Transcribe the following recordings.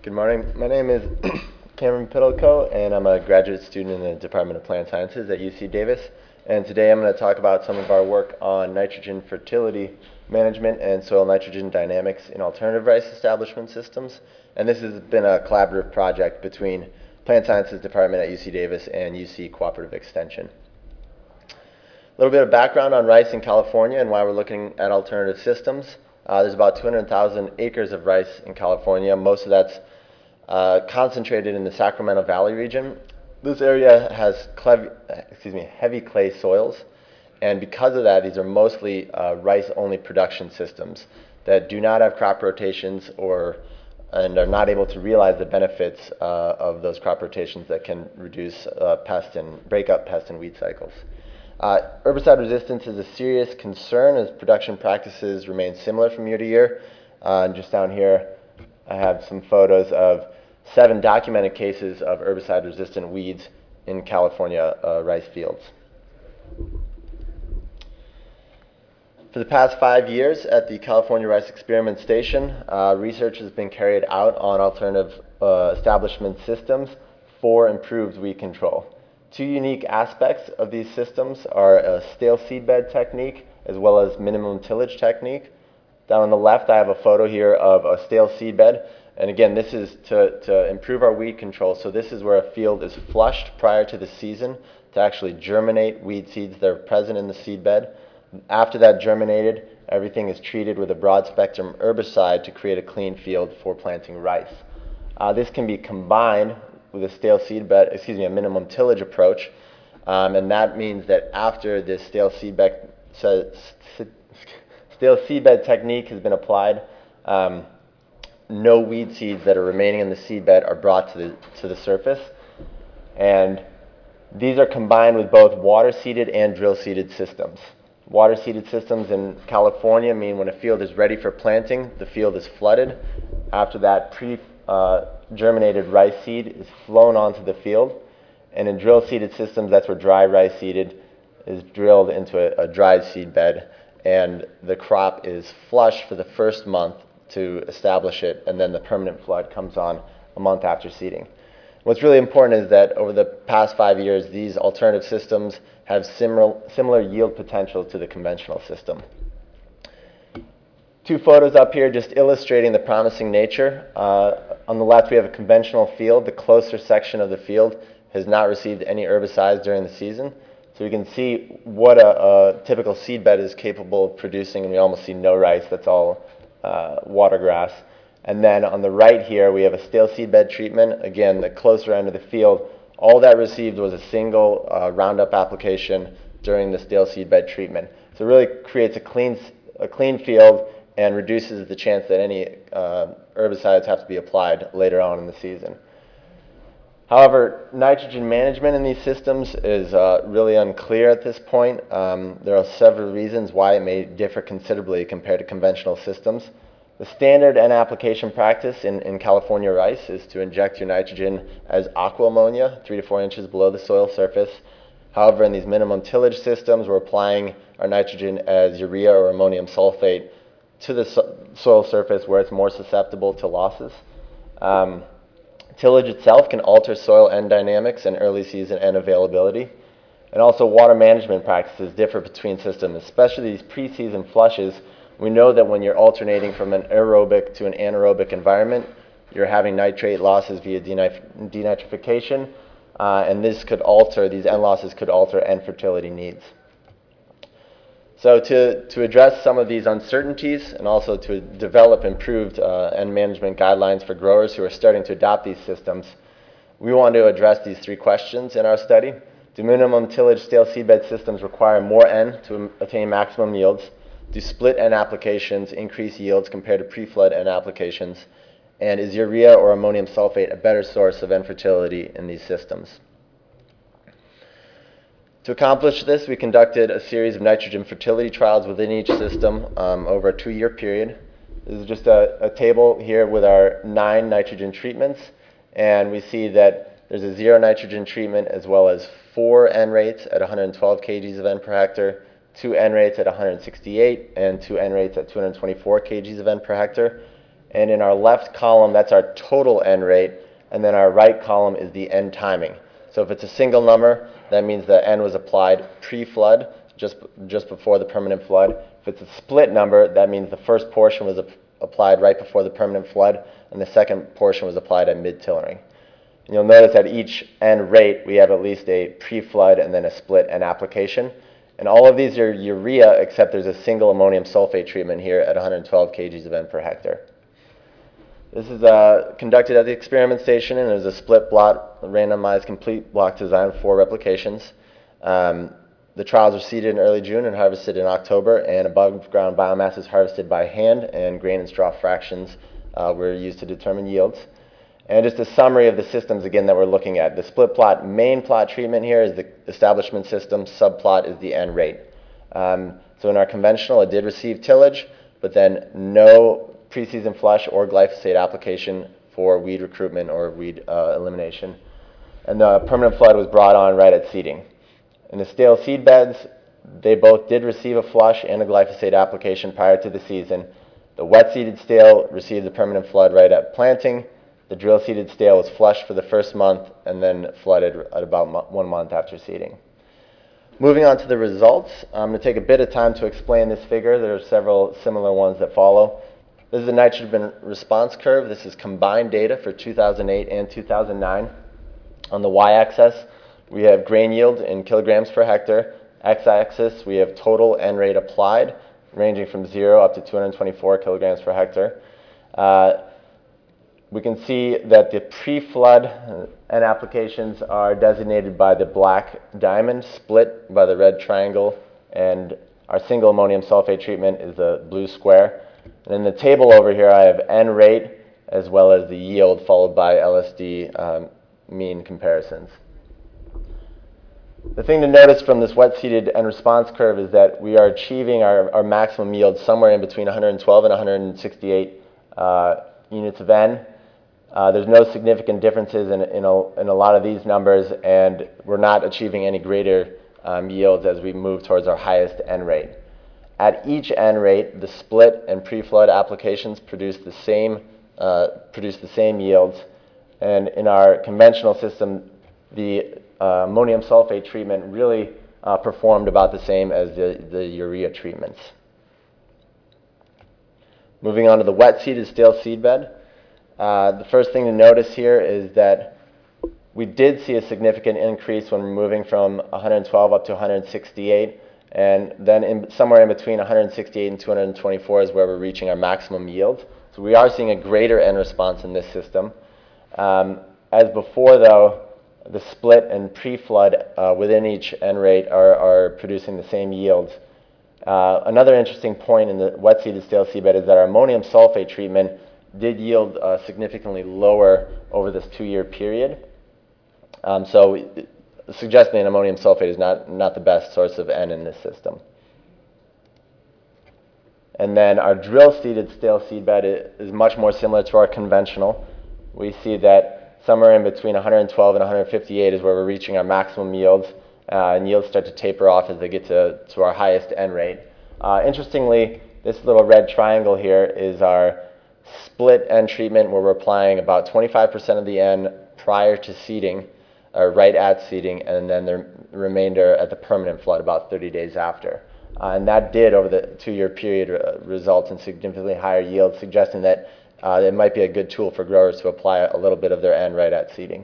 Good morning. My name is Cameron Piddleco, and I'm a graduate student in the Department of Plant Sciences at UC Davis. And today I'm going to talk about some of our work on nitrogen fertility management and soil nitrogen dynamics in alternative rice establishment systems. And this has been a collaborative project between Plant Sciences Department at UC Davis and UC Cooperative Extension. A little bit of background on rice in California and why we're looking at alternative systems. There's about 200,000 acres of rice in California. Most of that's concentrated in the Sacramento Valley region. This area has heavy clay soils, and because of that, these are mostly rice-only production systems that do not have crop rotations and are not able to realize the benefits of those crop rotations that can reduce break up pest and weed cycles. Herbicide resistance is a serious concern as production practices remain similar from year to year. And just down here, I have some photos of 7 documented cases of herbicide-resistant weeds in California rice fields. For the past 5 years at the California Rice Experiment Station, research has been carried out on alternative establishment systems for improved weed control. 2 unique aspects of these systems are a stale seedbed technique as well as minimum tillage technique. Down on the left, I have a photo here of a stale seedbed. And again, this is to improve our weed control. So this is where a field is flushed prior to the season to actually germinate weed seeds that are present in the seedbed. After that germinated, everything is treated with a broad-spectrum herbicide to create a clean field for planting rice. This can be combined with a minimum tillage approach, and that means that after this stale seedbed technique has been applied, no weed seeds that are remaining in the seedbed are brought to the surface, and these are combined with both water-seeded and drill-seeded systems. Water-seeded systems in California mean when a field is ready for planting, the field is flooded. After that, germinated rice seed is flown onto the field, and in drill-seeded systems, that's where dry rice seeded is drilled into a dried seed bed, and the crop is flushed for the first month to establish it, and then the permanent flood comes on a month after seeding. What's really important is that over the past 5 years, these alternative systems have similar yield potential to the conventional system. 2 photos up here just illustrating the promising nature. On the left, we have a conventional field. The closer section of the field has not received any herbicides during the season. So you can see what a typical seedbed is capable of producing, and we almost see no rice. That's all water grass. And then on the right here, we have a stale seedbed treatment. Again, the closer end of the field, all that received was a single Roundup application during the stale seedbed treatment. So it really creates a clean field and reduces the chance that any herbicides have to be applied later on in the season. However, nitrogen management in these systems is really unclear at this point. There are several reasons why it may differ considerably compared to conventional systems. The standard and application practice in California rice is to inject your nitrogen as aqua ammonia 3 to 4 inches below the soil surface. However, in these minimum tillage systems, we're applying our nitrogen as urea or ammonium sulfate to the soil surface where it's more susceptible to losses. Tillage itself can alter soil end dynamics and early season N availability. And also water management practices differ between systems, especially these pre-season flushes. We know that when you're alternating from an aerobic to an anaerobic environment, you're having nitrate losses via denitrification, and these N losses could alter N fertility needs. So to address some of these uncertainties and also to develop improved N management guidelines for growers who are starting to adopt these systems, we want to address these 3 questions in our study. Do minimum tillage stale seedbed systems require more N to attain maximum yields? Do split N applications increase yields compared to pre-flood N applications? And is urea or ammonium sulfate a better source of N fertility in these systems? To accomplish this, we conducted a series of nitrogen fertility trials within each system over a 2-year period. This is just a table here with our 9 nitrogen treatments, and we see that there's a 0 nitrogen treatment as well as 4 N rates at 112 kgs of N per hectare, 2 N rates at 168, and 2 N rates at 224 kgs of N per hectare. And in our left column, that's our total N rate, and then our right column is the N timing. So if it's a single number, that means the N was applied pre-flood, just before the permanent flood. If it's a split number, that means the first portion was applied right before the permanent flood, and the second portion was applied at mid-tillering. You'll notice at each N rate, we have at least a pre-flood and then a split N application. And all of these are urea, except there's a single ammonium sulfate treatment here at 112 kgs of N per hectare. This is conducted at the experiment station, and there's a split blot, randomized complete block design, 4 replications. The trials are seeded in early June and harvested in October, and above ground biomass is harvested by hand, and grain and straw fractions were used to determine yields. And just a summary of the systems again that we're looking at. The split plot main plot treatment here is the establishment system, subplot is the N rate. So in our conventional, it did receive tillage, but then no preseason flush or glyphosate application for weed recruitment or weed elimination. And the permanent flood was brought on right at seeding. In the stale seed beds, they both did receive a flush and a glyphosate application prior to the season. The wet seeded stale received the permanent flood right at planting. The drill seeded stale was flushed for the first month and then flooded at about 1 month after seeding. Moving on to the results, I'm going to take a bit of time to explain this figure. There are several similar ones that follow. This is a nitrogen response curve. This is combined data for 2008 and 2009. On the y-axis, we have grain yield in kilograms per hectare. X-axis, we have total N rate applied, ranging from 0 up to 224 kilograms per hectare. We can see that the pre-flood N applications are designated by the black diamond, split by the red triangle, and our single ammonium sulfate treatment is the blue square. And in the table over here, I have N rate as well as the yield, followed by LSD mean comparisons. The thing to notice from this wet-seeded N response curve is that we are achieving our maximum yield somewhere in between 112 and 168 units of N. There's no significant differences in a lot of these numbers, and we're not achieving any greater yields as we move towards our highest N rate. At each N rate, the split and pre-flood applications produce the same yields, and in our conventional system, the ammonium sulfate treatment really performed about the same as the urea treatments. Moving on to the wet-seeded stale seedbed. The first thing to notice here is that we did see a significant increase when we're moving from 112 up to 168, and then somewhere in between 168 and 224 is where we're reaching our maximum yields. So we are seeing a greater N response in this system. As before, though, the split and pre-flood within each N rate are producing the same yields. Another interesting point in the wet-seeded stale seedbed is that our ammonium sulfate treatment did yield significantly lower over this 2-year period. So suggesting ammonium sulfate is not the best source of N in this system. And then our drill-seeded stale seedbed is much more similar to our conventional. We see that somewhere in between 112 and 158 is where we're reaching our maximum yields, and yields start to taper off as they get to our highest N rate. Interestingly, this little red triangle here is our split N treatment, where we're applying about 25% of the N prior to seeding, or right at seeding, and then the remainder at the permanent flood about 30 days after. And that did, over the 2-year period, result in significantly higher yields, suggesting that it might be a good tool for growers to apply a little bit of their N right at seeding.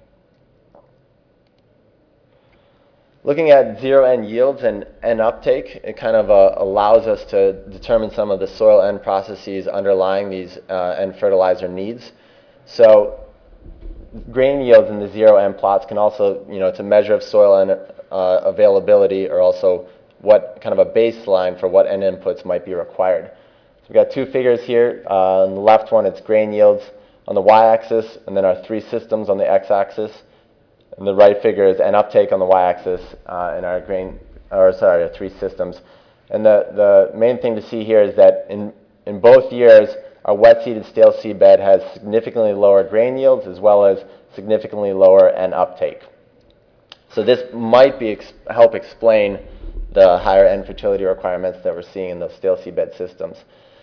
Looking at 0 N yields and N uptake, it kind of allows us to determine some of the soil N processes underlying these N fertilizer needs. So grain yields in the 0 N plots can also, it's a measure of soil N availability, or also what kind of a baseline for what N inputs might be required. So we've got 2 figures here. On the left one, it's grain yields on the y-axis, and then our 3 systems on the x-axis. And the right figure is N uptake on the y-axis, and our 3 systems. And the main thing to see here is that in both years, our wet-seeded stale seedbed has significantly lower grain yields as well as significantly lower N uptake. So this might help explain the higher N fertility requirements that we're seeing in those stale seedbed systems.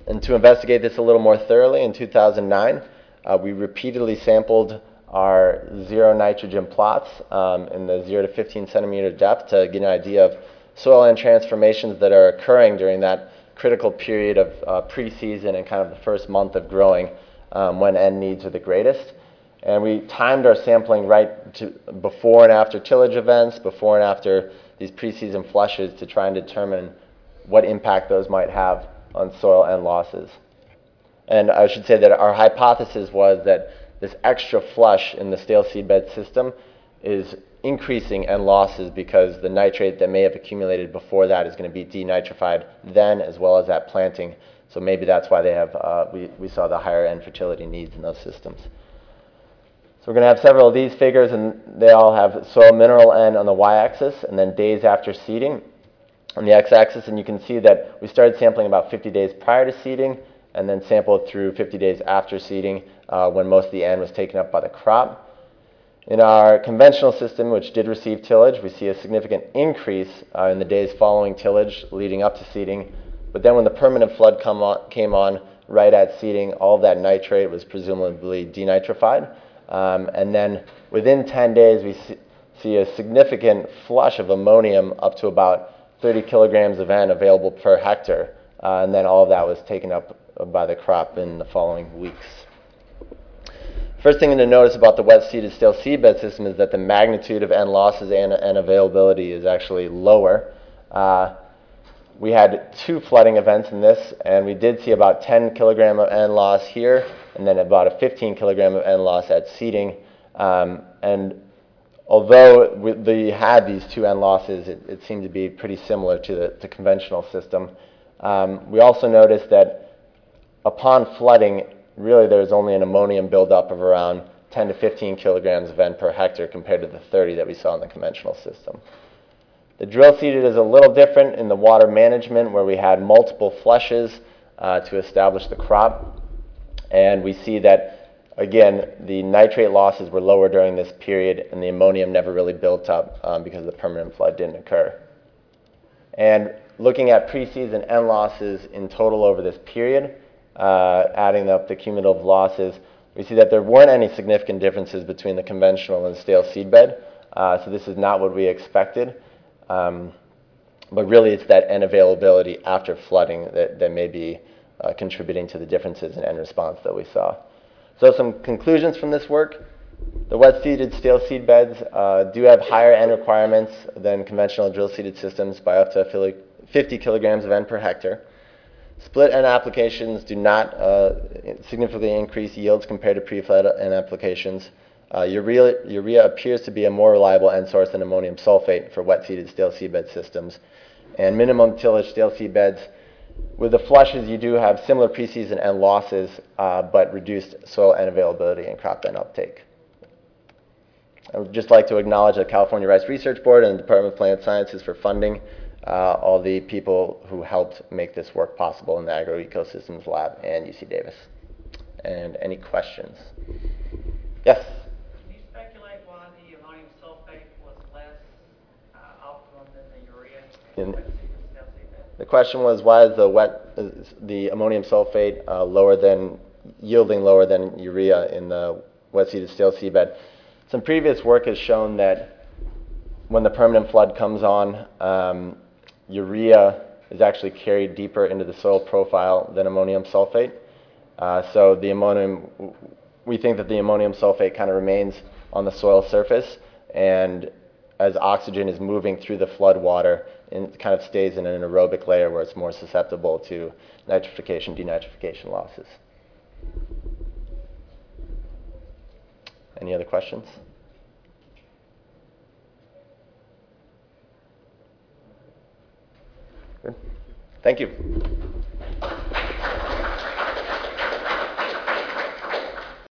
And to investigate this a little more thoroughly, in 2009, we repeatedly sampled our zero nitrogen plots in the 0 to 15 centimeter depth to get an idea of soil N transformations that are occurring during that critical period of preseason and kind of the first month of growing when N needs are the greatest. And we timed our sampling right to before and after tillage events, before and after these preseason flushes to try and determine what impact those might have on soil N losses. And I should say that our hypothesis was that this extra flush in the stale seedbed system is increasing N losses because the nitrate that may have accumulated before that is going to be denitrified then as well as at planting. So maybe that's why they have we saw the higher N fertility needs in those systems. So we're going to have several of these figures, and they all have soil mineral N on the y-axis and then days after seeding on the x-axis. And you can see that we started sampling about 50 days prior to seeding and then sampled through 50 days after seeding when most of the N was taken up by the crop. In our conventional system, which did receive tillage, we see a significant increase in the days following tillage leading up to seeding. But then when the permanent flood came on right at seeding, all of that nitrate was presumably denitrified. And then within 10 days, we see a significant flush of ammonium up to about 30 kilograms of N available per hectare. And then all of that was taken up by the crop in the following weeks. First thing to notice about the wet-seeded stale seedbed system is that the magnitude of N losses and availability is actually lower. We had 2 flooding events in this, and we did see about 10 kilogram of N loss here, and then about a 15 kilogram of N loss at seeding. And although we had these 2 N losses, it seemed to be pretty similar to the conventional system. We also noticed that upon flooding, really there's only an ammonium buildup of around 10 to 15 kilograms of N per hectare compared to the 30 that we saw in the conventional system. The drill seeded is a little different in the water management, where we had multiple flushes to establish the crop. And we see that, again, the nitrate losses were lower during this period, and the ammonium never really built up because the permanent flood didn't occur. And looking at preseason N losses in total over this period, adding up the cumulative losses, we see that there weren't any significant differences between the conventional and stale seedbed. So this is not what we expected. But really it's that N availability after flooding that may be contributing to the differences in N response that we saw. So some conclusions from this work. The wet-seeded stale seed beds do have higher N requirements than conventional drill-seeded systems by up to 50 kilograms of N per hectare. Split N applications do not significantly increase yields compared to pre-flood N applications. Urea appears to be a more reliable N source than ammonium sulfate for wet-seeded stale seedbed systems. And minimum tillage stale seedbeds, with the flushes, you do have similar preseason N losses, but reduced soil N availability and crop N uptake. I would just like to acknowledge the California Rice Research Board and the Department of Plant Sciences for funding all the people who helped make this work possible in the Agroecosystems Lab and UC Davis. And any questions? Yes? Can you speculate why the ammonium sulfate was less optimum than the urea? The question was, why is the ammonium sulfate yielding lower than urea in the wet-seeded stale seedbed? Some previous work has shown that when the permanent flood comes on, urea is actually carried deeper into the soil profile than ammonium sulfate. So we think that the ammonium sulfate kind of remains on the soil surface, and as oxygen is moving through the flood water, it kind of stays in an aerobic layer where it's more susceptible to nitrification, denitrification losses. Any other questions? Good. Thank you.